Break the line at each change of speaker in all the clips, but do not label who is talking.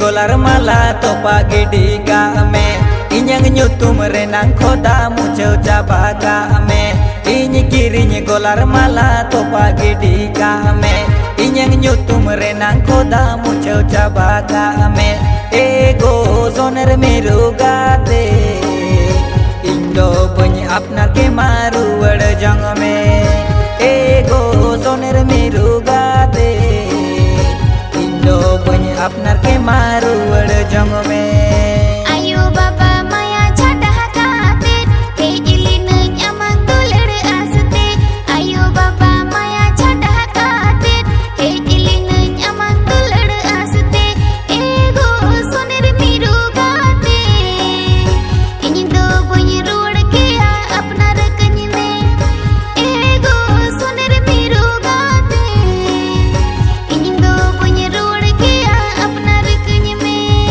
golar mala topa gidi kame inyang nyutum renang khoda muchau caba kame inyi kirinya golar mala topa gidi kame inyang nyutum renang khoda muchau caba kame ego soner miru gate indo bunyi apna ke maru wada jang me ego soner miru gate indo bunyi apna ke maru wada jang me
ayo baba maya chada hakatit he ilina nyamang duler asate ayo baba maya chada hakatit he ilina nyamang duler asate ego soner miru gate indo bunyi road ke apna rakni me ego soner miru gate indo bunyi road ke apna rakni me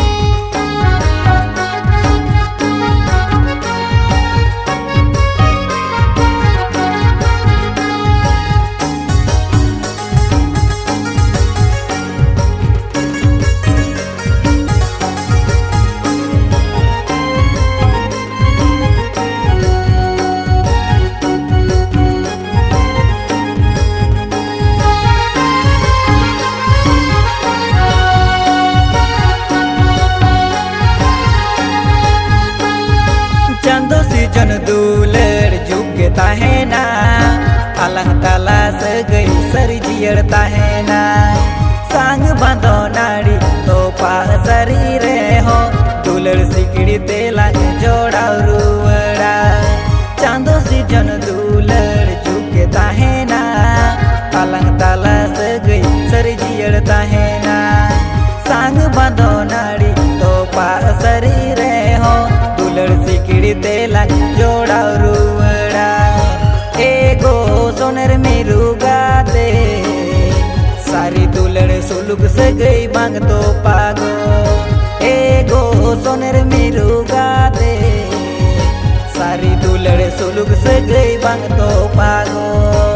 चंदो सीजन दूलर जुगे ताहेना अलंग तला से गई सरी जियड़ता है ना सांग बांधो नाड़ी तो पा शरीर हो दूलर सिकड़ी तेला जोड़ा रुवड़ा चंदो सीजन दूलर जुगे ताहेना अलंग तला से गई सरी जियड़ता है ना सांग बांधो नाड़ी तो पा शरीर हो सिकड़ी तेला जोड़ा रुवड़ा एगो सोनर मिरु गाते सारी दुलड़ सुलुक से गई बांग तो पागो एगो सोनर मिरु गाते सारी दुलड़ सुलुक से गई बांग तो पागो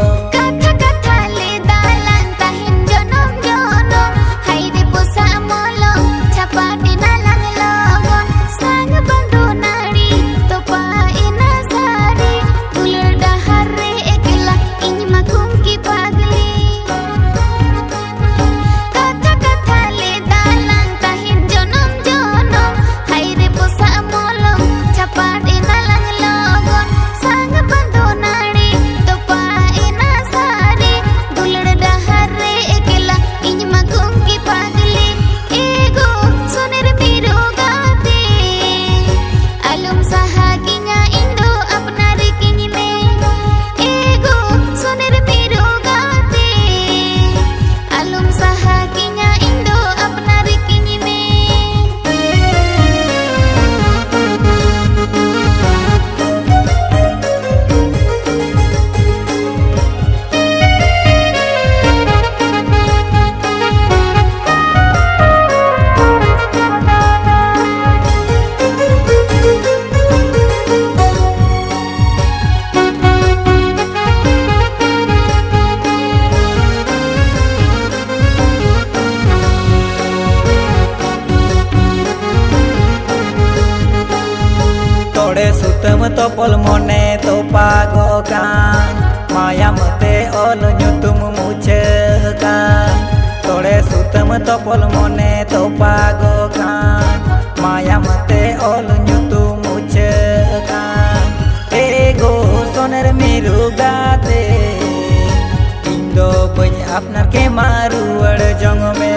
सुतम तो पल मने तो पागो कान माया मते ओल nyutum मुझे कान तोड़े सुतम तो पल मने तो पागो कान माया मते ओल nyutum मुझे कान एगो सोनर मिरु गाते इndo बनी अपना के मारू अड़ जंग में